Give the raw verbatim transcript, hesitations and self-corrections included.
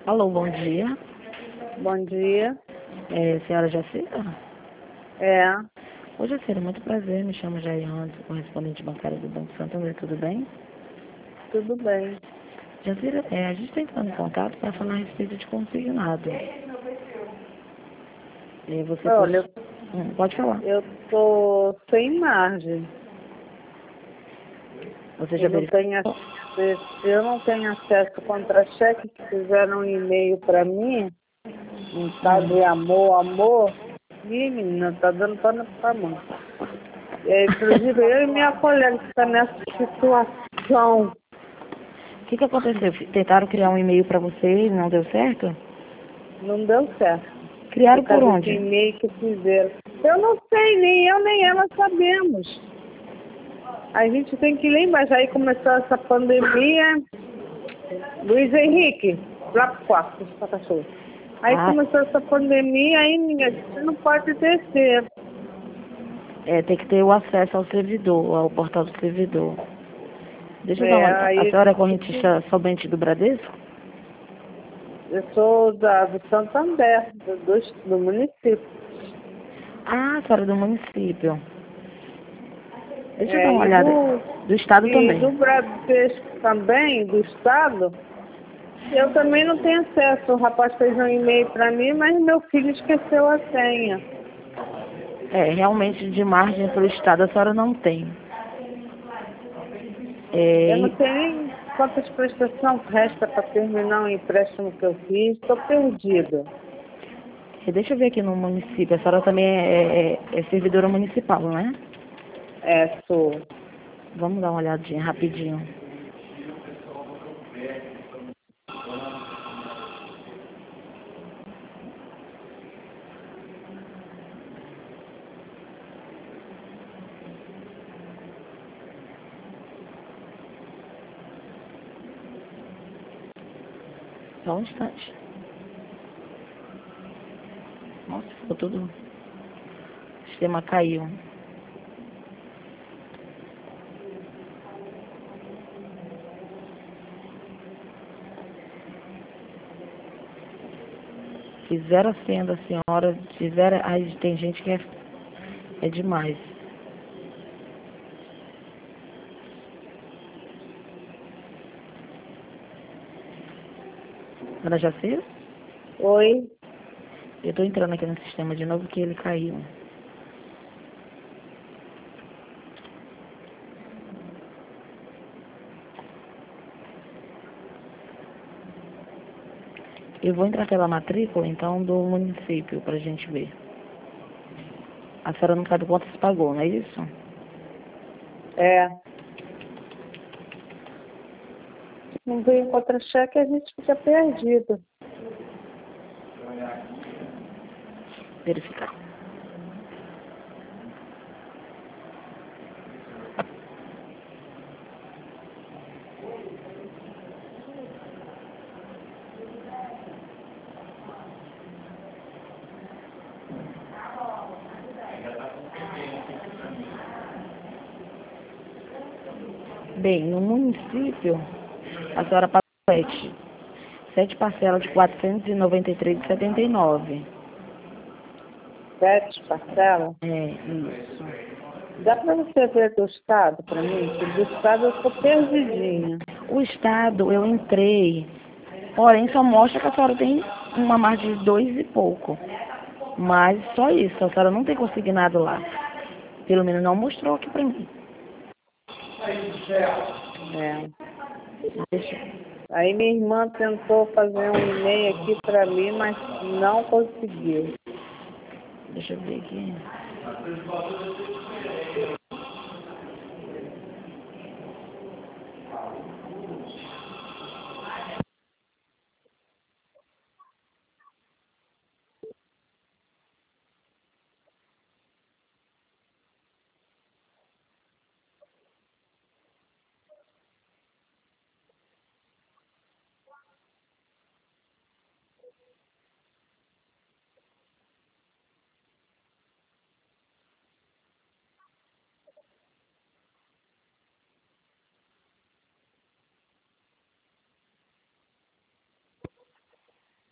Alô, bom dia. Bom dia. É, senhora Jacira? É, Oi, Jacira, muito prazer. Me chamo Jair Randes, correspondente bancário do Banco Santander. Tudo bem? tudo bem. Jacira, é, a gente está entrando em contato para falar a respeito de consignado. É, você Olha, pode... Hum, pode falar. eu tô sem margem. Você já Eu não verificou? tenho acesso, eu não tenho acesso ao contra-cheque que fizeram um e-mail para mim, um tal de Hum. amor, amor. Ih, menina, tá dando pano pra mão. É, inclusive, eu e minha colega que está nessa situação. O que, que aconteceu? Tentaram criar um e-mail para você e não deu certo? Não deu certo. Criaram Por por causa desse onde? e-mail que fizeram. Eu não sei, nem eu nem ela sabemos. A gente tem que lembrar, já aí começou essa pandemia. Luiz Henrique, lá pro quarto, essa cachorro. Aí Ah, começou essa pandemia, aí ninguém, a gente não pode descer. é, tem que ter o acesso ao servidor, ao portal do servidor. Deixa eu dar É, uma olhada. A aí senhora é correntista somente do Bradesco? eu sou da, do Santander, do, do, do município. Ah, a senhora é do município. Deixa eu dar É, uma e olhada. do, Do estado e também. do Bradesco também, do Estado, eu também não tenho acesso. O rapaz fez um e-mail para mim, mas meu filho esqueceu a senha. É, realmente de margem para o estado a senhora não tem. Eu É, não e- sei nem quantas prestações resta para terminar o empréstimo que eu fiz. Estou perdida. e deixa eu ver aqui no município. A senhora também é, é- é servidora municipal, né? É, sou. Vamos dar uma olhadinha rapidinho. Só um instante. Nossa, ficou tudo. O sistema caiu. Fizeram a senha da senhora, fizeram. Ai, tem gente que é, é demais. Dona Jacira? Oi. Eu tô entrando aqui no sistema de novo que ele caiu. Eu vou entrar pela matrícula, então, do município, pra gente ver. A senhora não sabe quanto se pagou, não é isso? É. Não veio contra-cheque, a gente fica perdido. Verificar. Bem, no município, a senhora pagou sete. Sete parcelas de quatrocentos e noventa e três reais e setenta e nove. Sete parcelas. É, isso. Dá para você ver do Estado para mim? Que do Estado eu estou perdidinha. O estado, eu entrei, porém só mostra que a senhora tem uma margem de dois e pouco. Mas só isso, a senhora não tem consignado lá. Pelo menos não mostrou aqui pra mim. É. Deixa, Aí minha irmã tentou fazer um e-mail aqui para mim, mas não conseguiu. deixa eu ver aqui.